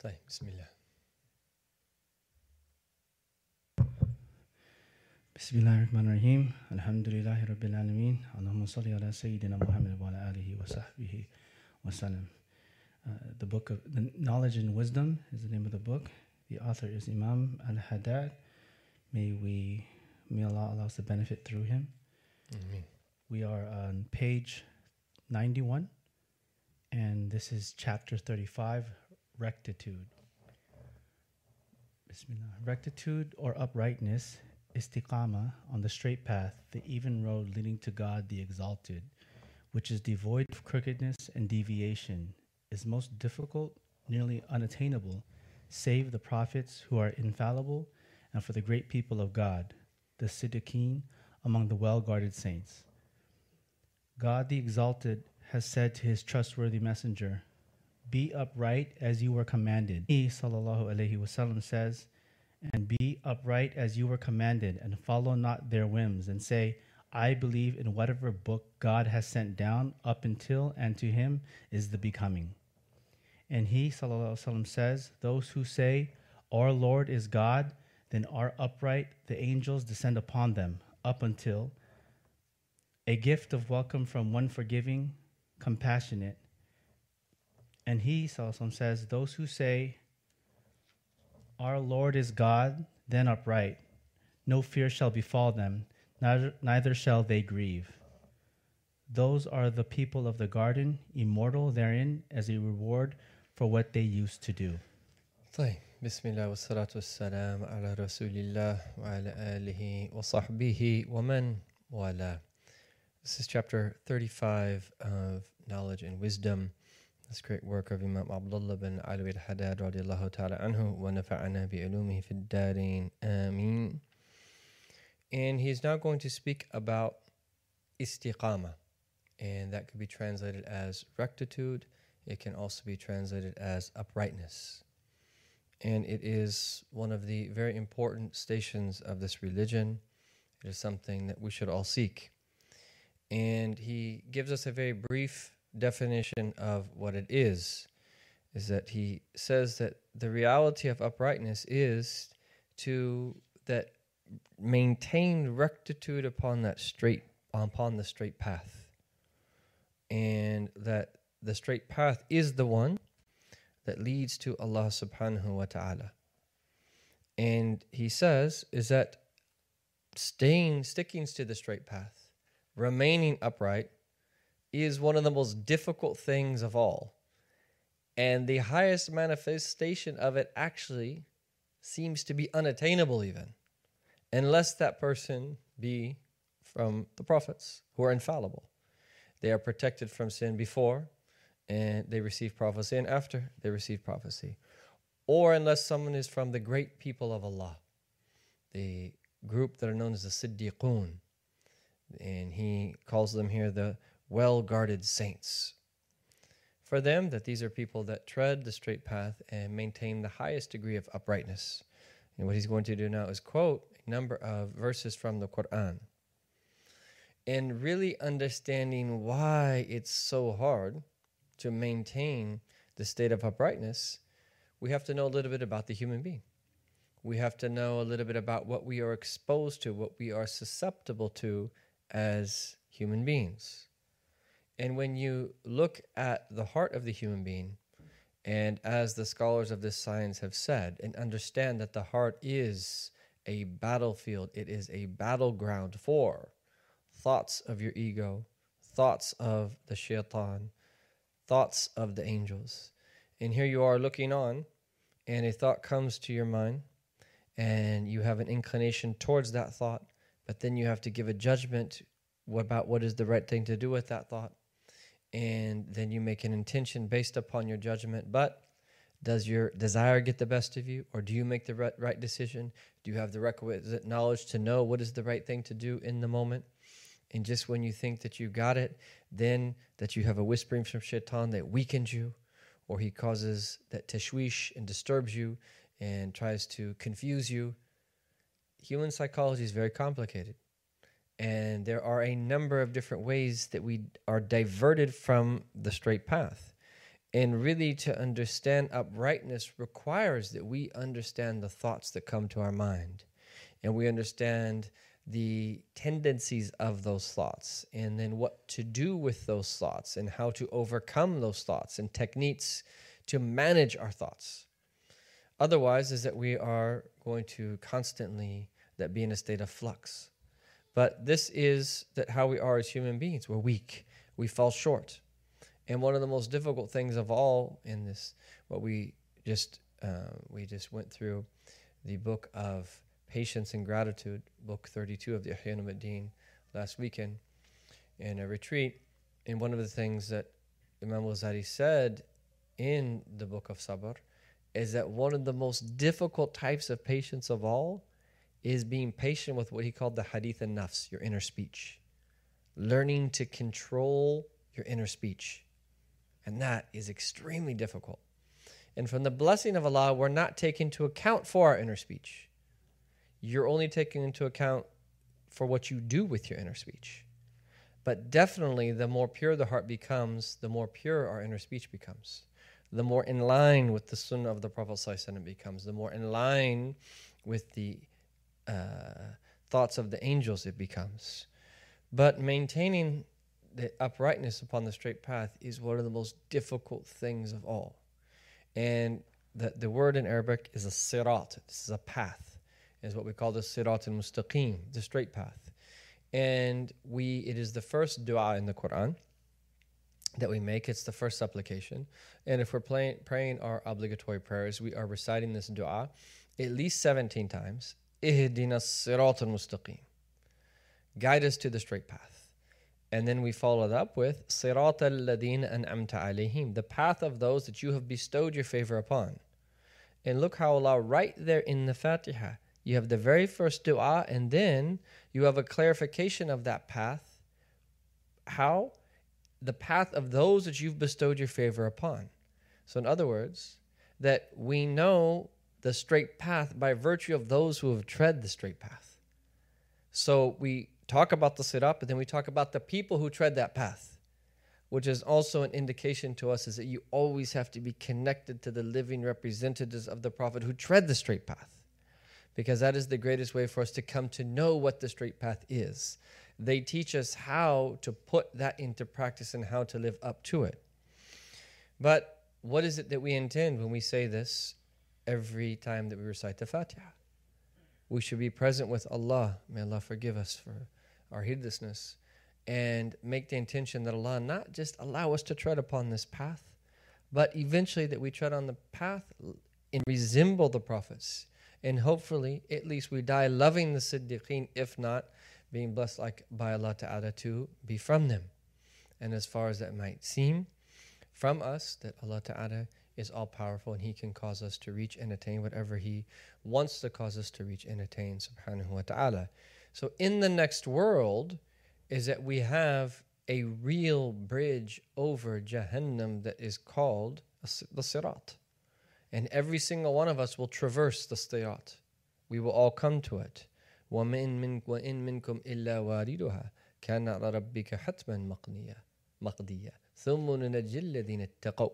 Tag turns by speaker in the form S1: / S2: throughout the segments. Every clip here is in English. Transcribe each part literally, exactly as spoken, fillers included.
S1: طيب بسم الله.
S2: بسم الله الرحمن الرحيم الحمد لله رب العالمين اللهم صل على سيدنا محمد وعلى آله وصحبه وسلم. The book of the Knowledge and Wisdom is the name of the book. The author is Imam Al-Haddad. May we, may Allah allow us to benefit through him.
S1: Amen.
S2: We are on page ninety-one, and this is chapter thirty-five, rectitude. Bismillah. Rectitude or uprightness, istiqama, on the straight path, the even road leading to God the Exalted, which is devoid of crookedness and deviation, is most difficult, nearly unattainable, save the prophets who are infallible, and for the great people of God, the Siddiqeen, among the well-guarded saints. God the Exalted has said to his trustworthy messenger, "Be upright as you were commanded." He, sallallahu alaihi wasallam, says, "And be upright as you were commanded, and follow not their whims, and say, I believe in whatever book God has sent down up until and to him is the becoming." And he, sallallahu alaihi wasallam, says, "Those who say, Our Lord is God, then are upright, the angels descend upon them, up until a gift of welcome from one forgiving, compassionate." And he, sallallahu alaihi wasallam, says, "Those who say, Our Lord is God, then upright, no fear shall befall them, neither, neither shall they grieve. Those are the people of the garden, immortal therein as a reward for what they used to do."
S1: طيب بسم الله والصلاة والسلام على رسول الله وعلى آله وصحبه ومن والاه. This is chapter thirty-five of Knowledge and Wisdom. This great work of Imam Abdullah bin Alwi al-Haddad radiallahu ta'ala anhu wa nafa'ana bi'ulumihi fid dareen ameen. And he's now going to speak about istiqama, and that could be translated as rectitude. It can also be translated as uprightness. And it is one of the very important stations of this religion. It is something that we should all seek. And he gives us a very brief definition of what it is, is that he says that the reality of uprightness is to that maintain rectitude upon that straight upon the straight path, and that the straight path is the one that leads to Allah subhanahu wa ta'ala. And he says is that staying sticking to the straight path, remaining upright, is one of the most difficult things of all. And the highest manifestation of it actually seems to be unattainable even, unless that person be from the prophets who are infallible. They are protected from sin before, and they receive prophecy, and after they receive prophecy. Or unless someone is from the great people of Allah, the group that are known as the Siddiqun. And he calls them here the well-guarded saints. For them, that these are people that tread the straight path and maintain the highest degree of uprightness. And what he's going to do now is quote a number of verses from the Quran. And really understanding why it's so hard to maintain the state of uprightness, we have to know a little bit about the human being. We have to know a little bit about what we are exposed to, what we are susceptible to as human beings. And when you look at the heart of the human being, and as the scholars of this science have said, and understand that the heart is a battlefield, it is a battleground for thoughts of your ego, thoughts of the shaitan, thoughts of the angels. And here you are looking on, and a thought comes to your mind, and you have an inclination towards that thought, but then you have to give a judgment about what is the right thing to do with that thought. And then you make an intention based upon your judgment. But does your desire get the best of you, or do you make the right, right decision? Do you have the requisite knowledge to know what is the right thing to do in the moment? And just when you think that you got it, then that you have a whispering from shaitan that weakens you, or he causes that tashwish and disturbs you and tries to confuse you. Human psychology is very complicated. And there are a number of different ways that we are diverted from the straight path. And really, to understand uprightness requires that we understand the thoughts that come to our mind, and we understand the tendencies of those thoughts, and then what to do with those thoughts, and how to overcome those thoughts, and techniques to manage our thoughts. Otherwise, is that we are going to constantly that be in a state of flux. But this is that how we are as human beings. We're weak. We fall short. And one of the most difficult things of all in this, what we just uh, we just went through the book of Patience and Gratitude, book thirty-two of the Ihya Ulumuddin last weekend in a retreat. And one of the things that Imam Ghazali said in the book of Sabr is that one of the most difficult types of patience of all is being patient with what he called the hadith an-nafs, your inner speech. Learning to control your inner speech. And that is extremely difficult. And from the blessing of Allah, we're not taking into account for our inner speech. You're only taking into account for what you do with your inner speech. But definitely, the more pure the heart becomes, the more pure our inner speech becomes. The more in line with the sunnah of the Prophet ﷺ it becomes. The more in line with the uh, thoughts of the angels it becomes. But maintaining the uprightness upon the straight path is one of the most difficult things of all. And the, the word in Arabic is a sirat. This is a path. It's what we call the sirat al-mustaqim, the straight path. And we it is the first dua in the Quran that we make. It's the first supplication. And if we're playing, praying our obligatory prayers, we are reciting this dua at least seventeen times. Ihdina as-sirat al-mustaqim. Guide us to the straight path. And then we follow it up with Sirat al-ladina an'amta alayhim, the path of those that you have bestowed your favor upon. And look how Allah, right there in the Fatiha, you have the very first dua, and then you have a clarification of that path. How? The path of those that you've bestowed your favor upon. So in other words, that we know the straight path by virtue of those who have tread the straight path. So we talk about the sirat, but then we talk about the people who tread that path, which is also an indication to us is that you always have to be connected to the living representatives of the Prophet who tread the straight path, because that is the greatest way for us to come to know what the straight path is. They teach us how to put that into practice and how to live up to it. But what is it that we intend when we say this every time that we recite the Fatiha? We should be present with Allah. May Allah forgive us for our heedlessness, and make the intention that Allah not just allow us to tread upon this path, but eventually that we tread on the path and resemble the prophets. And hopefully, at least we die loving the Siddiqeen, if not being blessed like by Allah Ta'ala to be from them. And as far as that might seem from us, that Allah Ta'ala is all-powerful and He can cause us to reach and attain whatever He wants to cause us to reach and attain, subhanahu wa ta'ala. So in the next world is that we have a real bridge over Jahannam that is called the Sirat. And every single one of us will traverse the Sirat. We will all come to it. وَإِن مِّنكُمْ إِلَّا وَارِدُهَا كَانَ عَلَى رَبِّكَ حَتْمًا مَقْضِيًّا ثُمَّ نُنَجِّي الَّذِينَ اتَّقَوْا.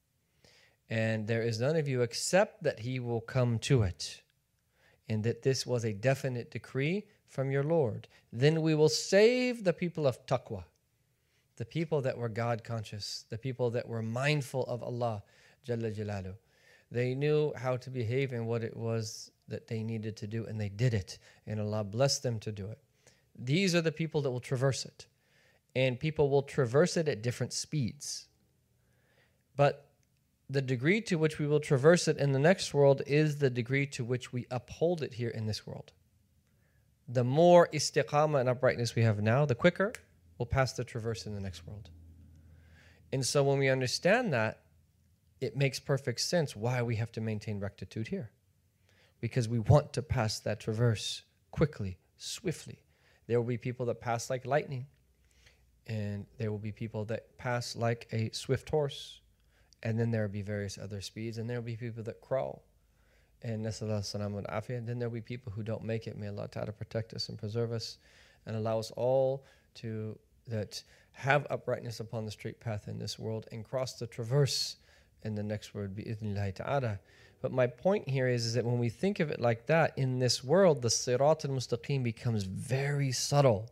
S1: And there is none of you except that he will come to it, and that this was a definite decree from your Lord. Then we will save the people of taqwa, the people that were God conscious, the people that were mindful of Allah Jalla Jalaluh. They knew how to behave and what it was that they needed to do, and they did it, and Allah blessed them to do it. These are the people that will traverse it, and people will traverse it at different speeds. But the degree to which we will traverse it in the next world is the degree to which we uphold it here in this world. The more istiqamah and uprightness we have now, the quicker we'll pass the traverse in the next world. And so when we understand that, it makes perfect sense why we have to maintain rectitude here. Because we want to pass that traverse quickly, swiftly. There will be people that pass like lightning, and there will be people that pass like a swift horse. And then there will be various other speeds, and there will be people that crawl. And nasallahu salam wa afiyah. And then there will be people who don't make it. May Allah Ta'ala protect us and preserve us and allow us all to that have uprightness upon the straight path in this world and cross the traverse and the next word bi'idhnillahi ta'ala. But my point here is, is that when we think of it like that, in this world, the sirat al-mustaqim becomes very subtle.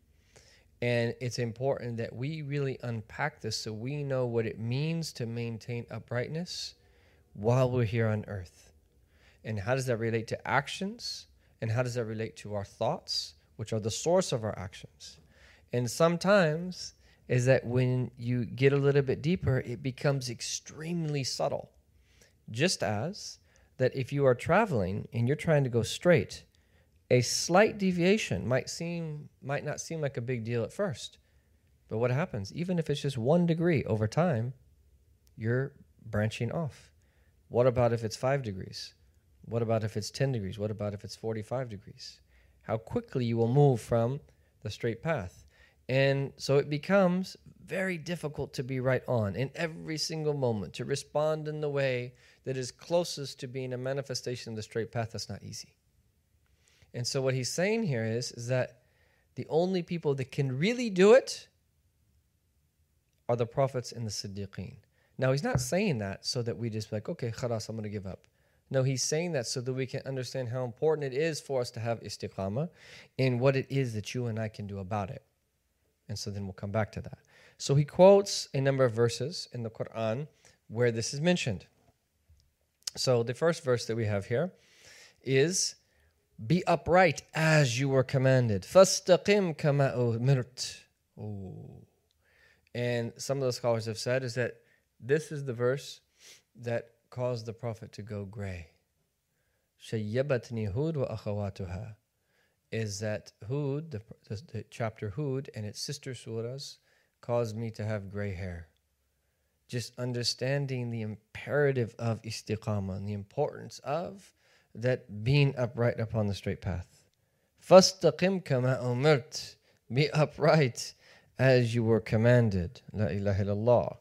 S1: And it's important that we really unpack this so we know what it means to maintain uprightness while we're here on earth. And how does that relate to actions? And how does that relate to our thoughts, which are the source of our actions? And sometimes is that when you get a little bit deeper, it becomes extremely subtle. Just as that if you are traveling and you're trying to go straight, a slight deviation might seem might not seem like a big deal at first. But what happens? Even if it's just one degree over time, you're branching off. What about if it's five degrees? What about if it's ten degrees? What about if it's forty-five degrees? How quickly you will move from the straight path. And so it becomes very difficult to be right on in every single moment, to respond in the way that is closest to being a manifestation of the straight path. That's not easy. And so what he's saying here is, is that the only people that can really do it are the prophets and the Siddiqeen. Now, he's not saying that so that we just be like, okay, khalas, I'm going to give up. No, he's saying that so that we can understand how important it is for us to have istiqamah and what it is that you and I can do about it. And so then we'll come back to that. So he quotes a number of verses in the Quran where this is mentioned. So the first verse that we have here is, be upright as you were commanded. فَاسْتَقِمْ كَمَا أُمِرْتَ. Oh. And some of the scholars have said is that this is the verse that caused the Prophet to go gray. شَيَّبَتْنِي هُودْ وَأَخَوَاتُهَا. Is that Hud, the, the, the chapter Hud and its sister surahs, caused me to have gray hair. Just understanding the imperative of istiqamah and the importance of that being upright upon the straight path. فَاسْتَقِمْ كَمَا أُمِرْتَ. Be upright as you were commanded. La ilaha illallah.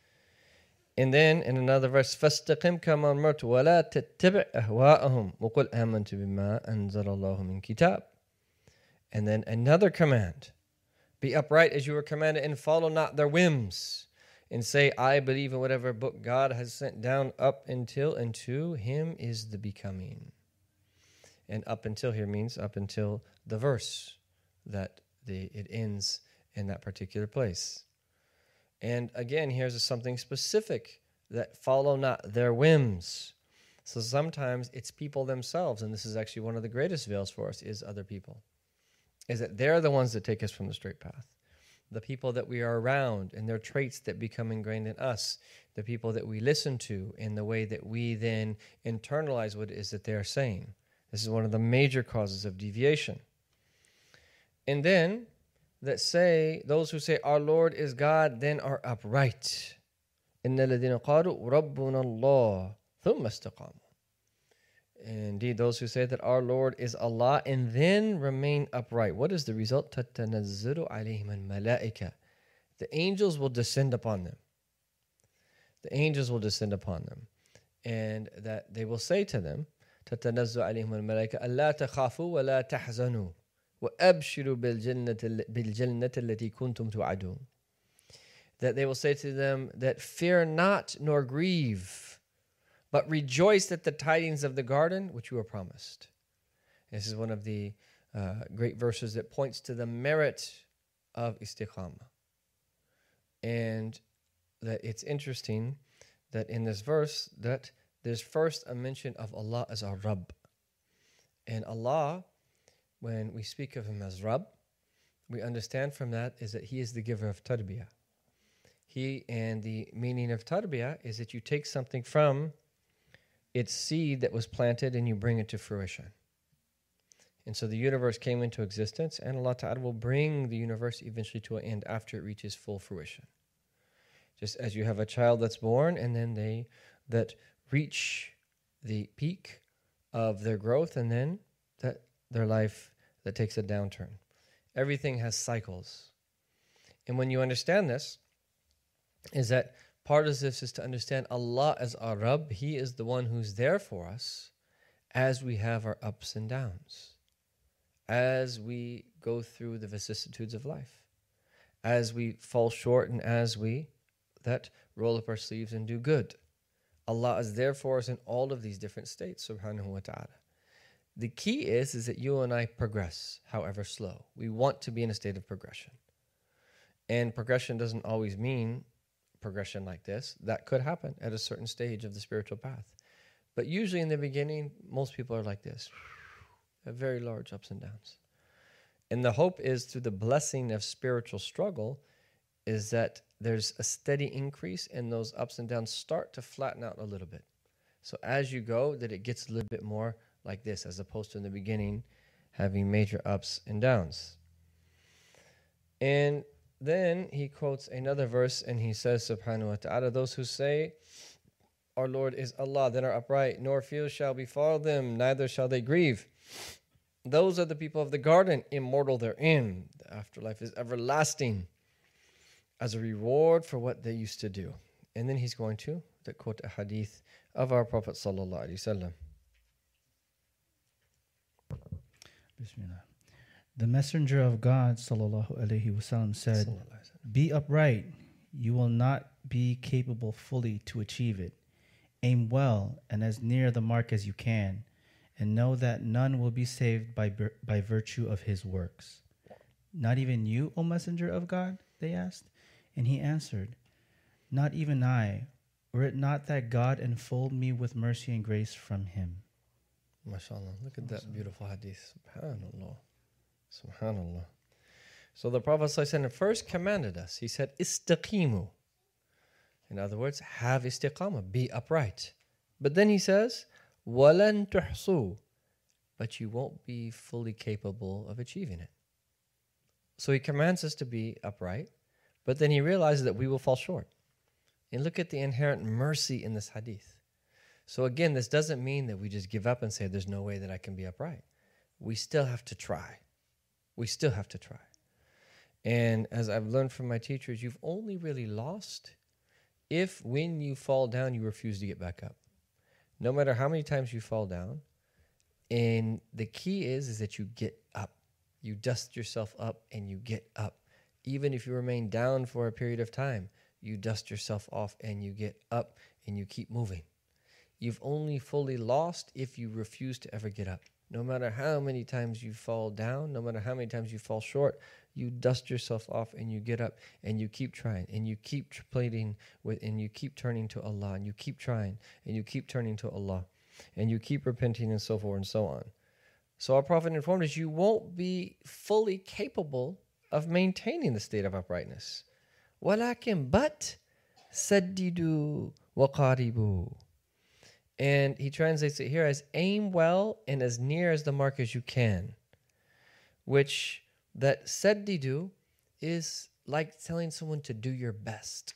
S1: And then in another verse, فَاسْتَقِمْ كَمَا أُمِرْتَ وَلَا تَتَّبِعْ أَهْوَاءَهُمْ وَقُلْ آمَنْتُ بِمَا أَنزَلَ اللَّهُ مِنْ كِتَابٍ. And then another command, be upright as you were commanded and follow not their whims. And say, I believe in whatever book God has sent down up until, and to him is the becoming. And up until here means up until the verse that the it ends in that particular place. And again, here's something specific, that follow not their whims. So sometimes it's people themselves, and this is actually one of the greatest veils for us, is other people. Is that they're the ones that take us from the straight path. The people that we are around and their traits that become ingrained in us, the people that we listen to, and the way that we then internalize what it is that they're saying. This is one of the major causes of deviation. And then, that say, those who say, our Lord is God, then are upright. إِنَّ الَّذِينَ قَالُوا رَبُّنَا اللَّهُ ثُمَّ اسْتَقَامُوا. Indeed, those who say that our Lord is Allah and then remain upright. What is the result? تَتَنَزَّلُ عَلَيْهِمَ الْمَلَائِكَةِ. The angels will descend upon them. The angels will descend upon them. And that they will say to them, تَتَنَزَّلُ عَلَيْهِمَ الْمَلَائِكَةِ أَلَّا تَخَافُوا وَلَا تَحْزَنُوا وَأَبْشِرُوا بِالْجَنَّةِ الَّتِي كُنْتُمْ تُوعَدُونَ. That they will say to them that fear not nor grieve, but rejoice at the tidings of the garden which you were promised. This is one of the uh, great verses that points to the merit of istiqamah. And that it's interesting that in this verse that there's first a mention of Allah as our Rabb. And Allah, when we speak of him as Rabb, we understand from that is that he is the giver of tarbiyah. He, and the meaning of tarbiyah is that you take something from its seed that was planted and you bring it to fruition. And so the universe came into existence, and Allah Ta'ala will bring the universe eventually to an end after it reaches full fruition. Just as you have a child that's born and then they that reach the peak of their growth, and then that their life that takes a downturn. Everything has cycles. And when you understand this, is that part of this is to understand Allah as our Rabb. He is the one who's there for us as we have our ups and downs, as we go through the vicissitudes of life, as we fall short and as we that roll up our sleeves and do good. Allah is there for us in all of these different states, subhanahu wa ta'ala. The key is, is that you and I progress, however slow. We want to be in a state of progression. And progression doesn't always mean progression like this. That could happen at a certain stage of the spiritual path. But usually in the beginning, most people are like this. Have very large ups and downs. And the hope is through the blessing of spiritual struggle is that there's a steady increase and those ups and downs start to flatten out a little bit. So as you go, that it gets a little bit more like this, as opposed to in the beginning having major ups and downs. And then he quotes another verse and he says, subhanahu wa ta'ala, those who say, our Lord is Allah, then are upright, nor fear shall befall them, neither shall they grieve. Those are the people of the garden, immortal therein. The afterlife is everlasting, as a reward for what they used to do. And then he's going to, to quote a hadith of our Prophet sallallahu alaihi wasallam.
S2: Bismillah. The Messenger of God sallallahu alaihi wasallam said, "Be upright. You will not be capable fully to achieve it. Aim well and as near the mark as you can, and know that none will be saved by by virtue of his works." Not even you, O Messenger of God? They asked. And he answered, not even I, were it not that God enfold me with mercy and grace from him.
S1: MashaAllah. Look at that beautiful hadith. Subhanallah. Subhanallah. So the Prophet ﷺ first commanded us. He said, istaqimu. In other words, have istiqamah, be upright. But then he says, walan tuhsu. But you won't be fully capable of achieving it. So he commands us to be upright. But then he realizes that we will fall short. And look at the inherent mercy in this hadith. So again, this doesn't mean that we just give up and say, there's no way that I can be upright. We still have to try. We still have to try. And as I've learned from my teachers, you've only really lost if when you fall down, you refuse to get back up. No matter how many times you fall down. And the key is, is that you get up. You dust yourself up and you get up. Even if you remain down for a period of time, you dust yourself off and you get up and you keep moving. You've only fully lost if you refuse to ever get up. No matter how many times you fall down, no matter how many times you fall short, you dust yourself off and you get up and you keep trying and you keep pleading with and you keep turning to Allah and you keep trying and you keep turning to Allah and you keep repenting and so forth and so on. So our Prophet informed us, you won't be fully capable of maintaining the state of uprightness. وَلَكِنْ but سَدِّدُوا وَقَارِبُوا. And he translates it here as aim well and as near as the mark as you can. Which that saddidu is like telling someone to do your best.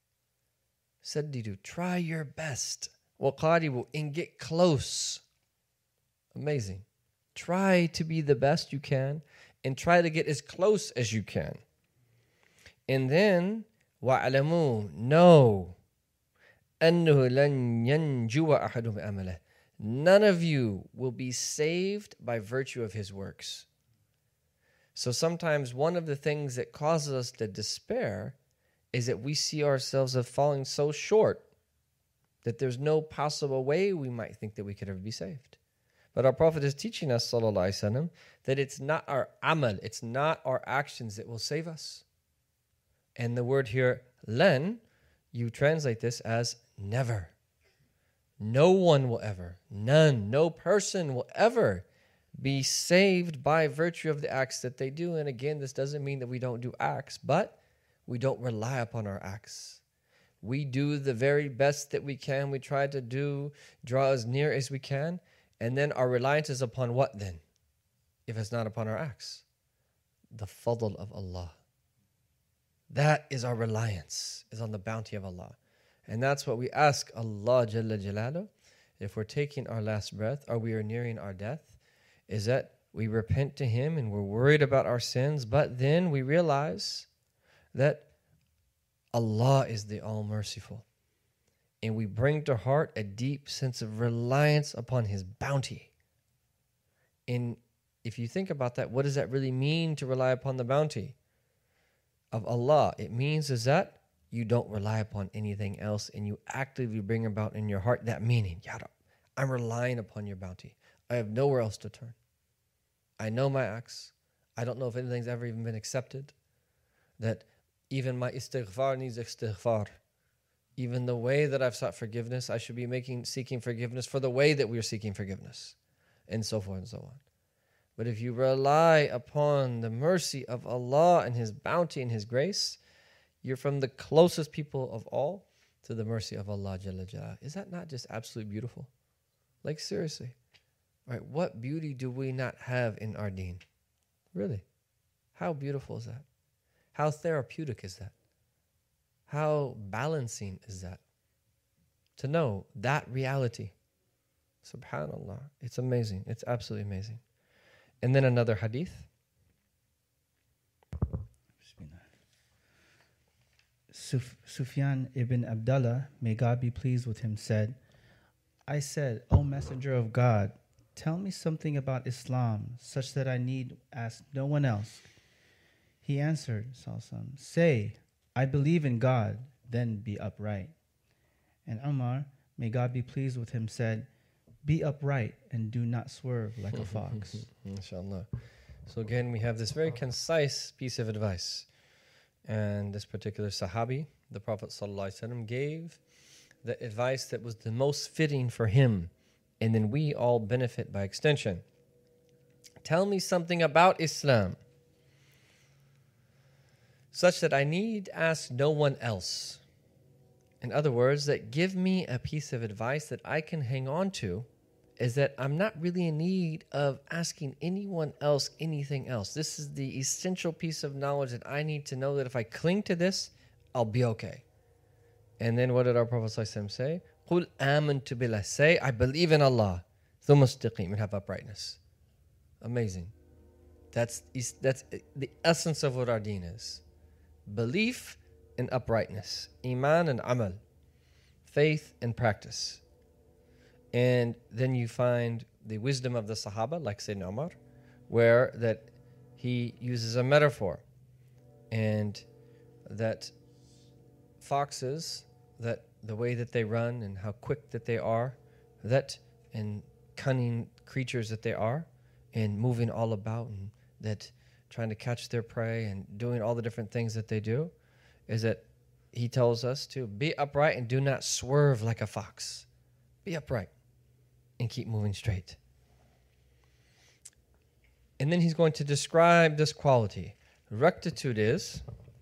S1: Saddidu, try your best. وَقَارِبُوا, and get close. Amazing. Try to be the best you can and try to get as close as you can. And then, وَعْلَمُوا, know, أَنَّهُ لَنْ يَنْجُوَ أَحَدٌ بِعَمَلِهِ. None of you will be saved by virtue of his works. So sometimes one of the things that causes us to despair is that we see ourselves as falling so short that there's no possible way we might think that we could ever be saved. But our Prophet is teaching us, sallallahu alaihi wasallam, that it's not our amal, it's not our actions that will save us. And the word here, len, you translate this as never. No one will ever, none, no person will ever be saved by virtue of the acts that they do. And again, this doesn't mean that we don't do acts, but we don't rely upon our acts. We do the very best that we can. We try to do, draw as near as we can. And then our reliance is upon what then? If it's not upon our acts? The fadl of Allah. That is our reliance, is on the bounty of Allah. And that's what we ask Allah Jalla Jalaluh. If we're taking our last breath or we are nearing our death, is that we repent to Him and we're worried about our sins, but then we realize that Allah is the All-Merciful. And we bring to heart a deep sense of reliance upon His bounty. And if you think about that, what does that really mean to rely upon the bounty of Allah? It means is that you don't rely upon anything else, and you actively bring about in your heart that meaning. Ya Rab, I'm relying upon your bounty. I have nowhere else to turn. I know my acts. I don't know if anything's ever even been accepted. That even my istighfar needs istighfar. Even the way that I've sought forgiveness, I should be making seeking forgiveness for the way that we're seeking forgiveness, and so forth and so on. But if you rely upon the mercy of Allah and His bounty and His grace, you're from the closest people of all to the mercy of Allah Jalla Jalla. Is that not just absolutely beautiful? Like seriously, right? What beauty do we not have in our deen? Really? How beautiful is that? How therapeutic is that? How balancing is that? To know that reality. Subhanallah. It's amazing. It's absolutely amazing. And then another hadith.
S2: Suf- Sufyan ibn Abdullah, may God be pleased with him, said, I said, O Messenger of God, tell me something about Islam, such that I need ask no one else. He answered, Sallallahu, say, I believe in God, then be upright. And Umar, may God be pleased with him, said, be upright and do not swerve like a fox.
S1: Inshallah. So again, we have this very concise piece of advice. And this particular Sahabi, the Prophet ﷺ, gave the advice that was the most fitting for him. And then we all benefit by extension. Tell me something about Islam, such that I need ask no one else. In other words, that give me a piece of advice that I can hang on to, is that I'm not really in need of asking anyone else anything else. This is the essential piece of knowledge that I need to know, that if I cling to this, I'll be okay. And then what did our Prophet ﷺ say? قُلْ آمَنْتُ بِاللَّهِ. Say, I believe in Allah. ثُمَّ اسْتَقِيمْ, and have uprightness. Amazing. That's, that's the essence of what our deen is. Belief and uprightness. Iman and amal. Faith and practice. And then you find the wisdom of the Sahaba, like Sayyidina Umar, where that he uses a metaphor. And that foxes, that the way that they run and how quick that they are, that and cunning creatures that they are, and moving all about, and that trying to catch their prey and doing all the different things that they do, is that he tells us to be upright and do not swerve like a fox. Be upright and keep moving straight. And then he's going to describe this quality. Rectitude is?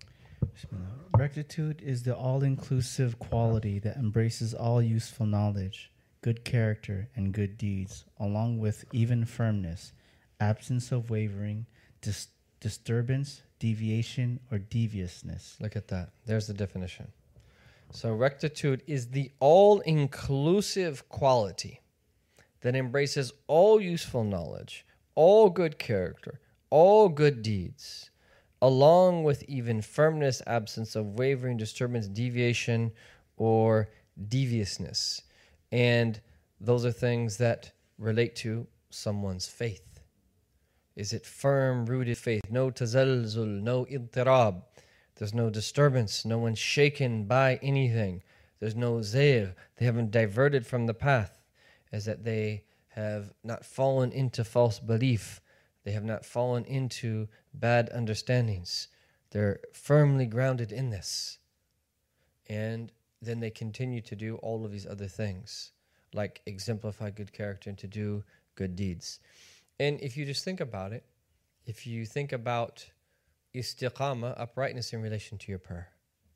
S2: Rectitude is the all-inclusive quality that embraces all useful knowledge, good character, and good deeds, along with even firmness, absence of wavering, dis- disturbance, deviation, or deviousness.
S1: Look at that. There's the definition. So rectitude is the all-inclusive quality that embraces all useful knowledge, all good character, all good deeds, along with even firmness, absence of wavering, disturbance, deviation, or deviousness. And those are things that relate to someone's faith. Is it firm, rooted faith? No tazalzul, no idtirab. There's no disturbance. No one's shaken by anything. There's no zayr. They haven't diverted from the path. As that they have not fallen into false belief. They have not fallen into bad understandings. They're firmly grounded in this. And then they continue to do all of these other things, like exemplify good character and to do good deeds. And if you just think about it, if you think about istiqamah, uprightness in relation to your prayer,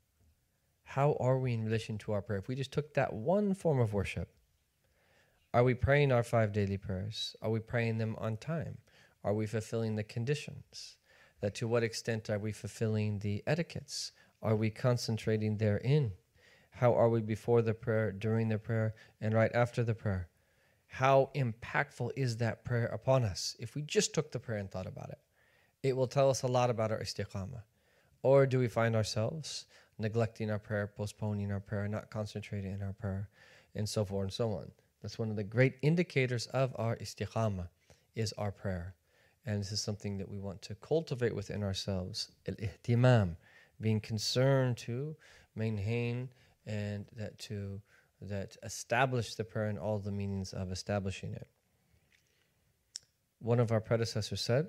S1: how are we in relation to our prayer? If we just took that one form of worship, are we praying our five daily prayers? Are we praying them on time? Are we fulfilling the conditions? That to what extent are we fulfilling the etiquettes? Are we concentrating therein? How are we before the prayer, during the prayer, and right after the prayer? How impactful is that prayer upon us? If we just took the prayer and thought about it, it will tell us a lot about our istiqamah. Or do we find ourselves neglecting our prayer, postponing our prayer, not concentrating in our prayer, and so forth and so on? That's one of the great indicators of our istiqamah, is our prayer. And this is something that we want to cultivate within ourselves. Al-ihtimam, being concerned to maintain and that to that establish the prayer and all the meanings of establishing it. One of our predecessors said,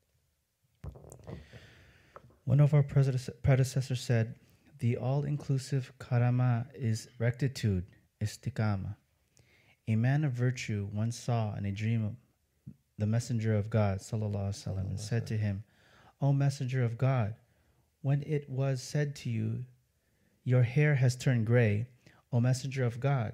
S2: One of our predece- predecessors said, the all-inclusive karama is rectitude, istiqama. A man of virtue once saw in a dream the messenger of God, sallallahu alaihi wasallam, and said to him, O messenger of God, when it was said to you, your hair has turned gray, O messenger of God,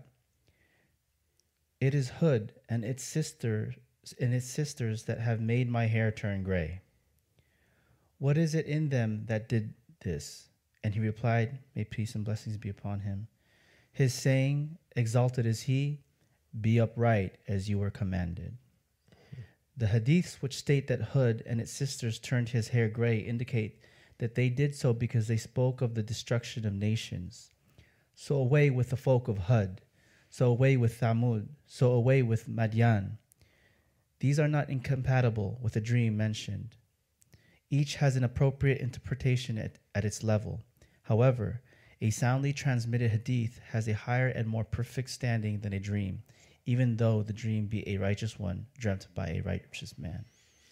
S2: it is Hud and its sisters and its sisters that have made my hair turn gray. What is it in them that did this? And he replied, may peace and blessings be upon him. His saying, exalted is he, be upright as you were commanded. The hadiths which state that Hud and its sisters turned his hair gray indicate that they did so because they spoke of the destruction of nations. So away with the folk of Hud, so away with Thamud, so away with Madian. These are not incompatible with the dream mentioned. Each has an appropriate interpretation at, at its level. However, a soundly transmitted hadith has a higher and more perfect standing than a dream, even though the dream be a righteous one dreamt by a righteous man.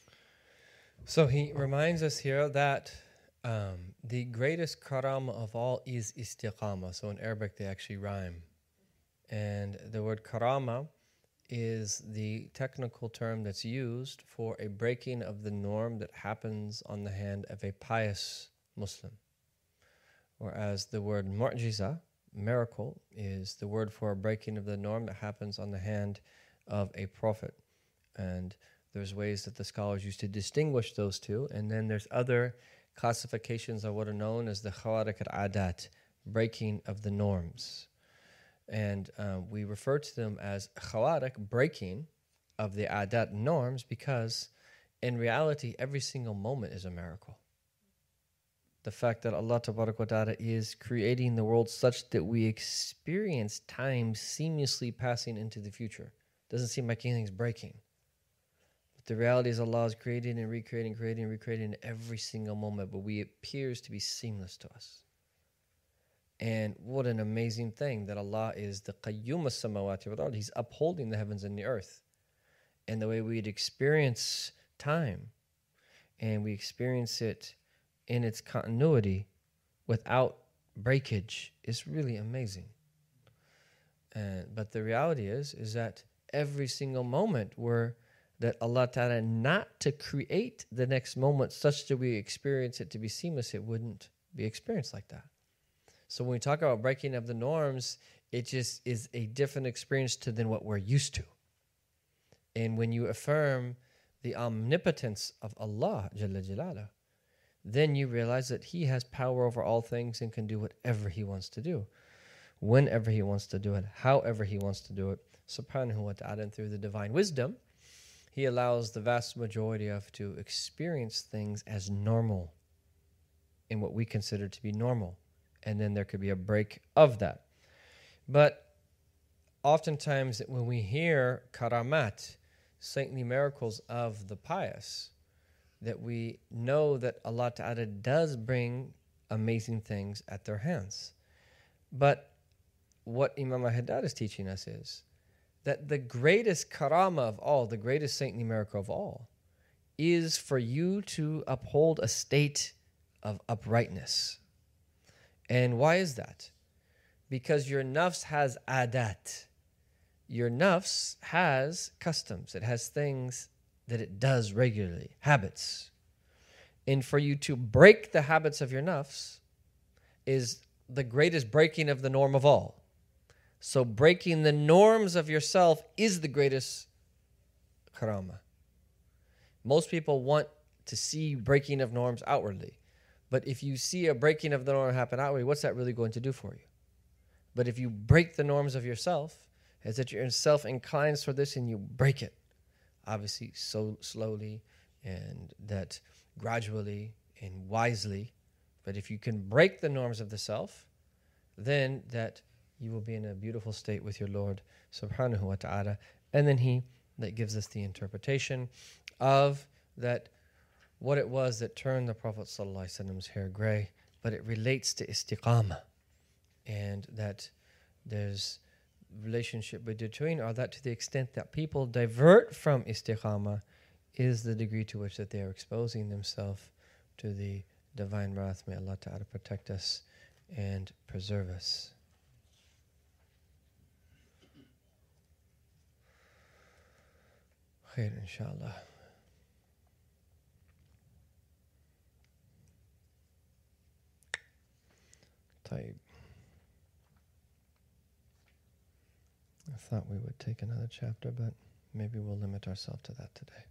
S1: So he reminds us here that um, the greatest karama of all is istiqama. So in Arabic they actually rhyme. And the word karama is the technical term that's used for a breaking of the norm that happens on the hand of a pious Muslim. Whereas the word mu'jiza, miracle, is the word for a breaking of the norm that happens on the hand of a prophet. And there's ways that the scholars used to distinguish those two. And then there's other classifications of what are known as the khawarik al-adat, breaking of the norms. And uh, we refer to them as khawarik, breaking of the adat norms, because in reality, every single moment is a miracle. The fact that Allah Tabarak wa Ta'ala is creating the world such that we experience time seamlessly passing into the future. Doesn't seem like anything's breaking. But the reality is Allah is creating and recreating, creating and recreating every single moment, but we it appears to be seamless to us. And what an amazing thing that Allah is the Qayyum as-samawati wal ard. He's upholding the heavens and the earth. And the way we'd experience time, and we experience it in its continuity without breakage, is really amazing. And but the reality is, is that every single moment were that Allah Ta'ala not to create the next moment such that we experience it to be seamless, it wouldn't be experienced like that. So when we talk about breaking of the norms, it just is a different experience to than what we're used to. And when you affirm the omnipotence of Allah Jalla Jalaluh, then you realize that He has power over all things and can do whatever He wants to do, whenever He wants to do it, however He wants to do it, subhanahu wa ta'ala. And through the divine wisdom, He allows the vast majority of to experience things as normal, in what we consider to be normal. And then there could be a break of that. But oftentimes when we hear karamat, saintly miracles of the pious, that we know that Allah Ta'ala does bring amazing things at their hands. But what Imam al-Haddad is teaching us is that the greatest karama of all, the greatest saintly miracle of all, is for you to uphold a state of uprightness. And why is that? Because your nafs has adat. Your nafs has customs. It has things that it does regularly, habits. And for you to break the habits of your nafs is the greatest breaking of the norm of all. So breaking the norms of yourself is the greatest karama. Most people want to see breaking of norms outwardly. But if you see a breaking of the norm happen outwardly, what's that really going to do for you? But if you break the norms of yourself, is that your self inclines for this and you break it. Obviously, so slowly and that gradually and wisely. But if you can break the norms of the self, then that you will be in a beautiful state with your Lord subhanahu wa ta'ala. And then He that gives us the interpretation of that what it was that turned the Prophet ﷺ's hair gray, but it relates to istiqamah. and that there's relationship between, or that to the extent that people divert from istiqamah is the degree to which that they are exposing themselves to the divine wrath. May Allah Ta'ala protect us and preserve us. Khair, inshallah. Taib. I thought we would take another chapter, but maybe we'll limit ourselves to that today.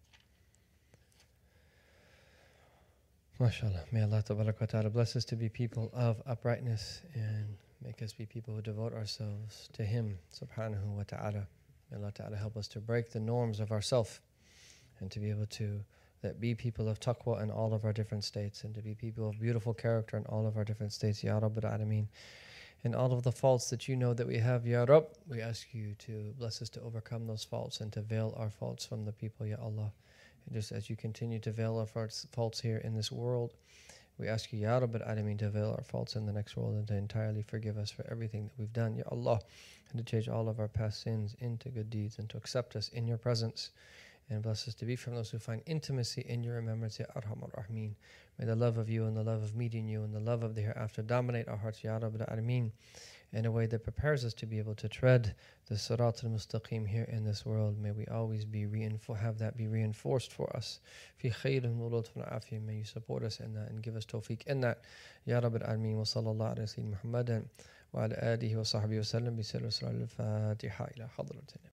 S1: MashaAllah. May Allah Ta'ala bless us to be people of uprightness and make us be people who devote ourselves to Him, subhanahu wa ta'ala. May Allah Ta'ala help us to break the norms of ourself and to be able to that be people of taqwa in all of our different states, and to be people of beautiful character in all of our different states. Ya Rabbil Alameen. And all of the faults that you know that we have, Ya Rabb, we ask you to bless us to overcome those faults and to veil our faults from the people, Ya Allah. And just as you continue to veil our faults here in this world, we ask you, Ya Rabbil Alameen, to veil our faults in the next world and to entirely forgive us for everything that we've done, Ya Allah, and to change all of our past sins into good deeds and to accept us in your presence. And bless us to be from those who find intimacy in your remembrance, Ya Arhamar Rahmeen. May the love of you and the love of meeting you and the love of the hereafter dominate our hearts, Ya Rabbil Alameen, in a way that prepares us to be able to tread the Sirat al-Mustaqim here in this world. May we always be reinfo- have that be reinforced for us. Fi khairin wa lutfun afiyah. May you support us in that and give us tawfiq in that. Ya Rabbil Alameen. Wa sallallahu ala sayyidina Muhammadan wa ala alihi wa sahbihi wa sallam bi sirri al-Fatiha ila hadratin.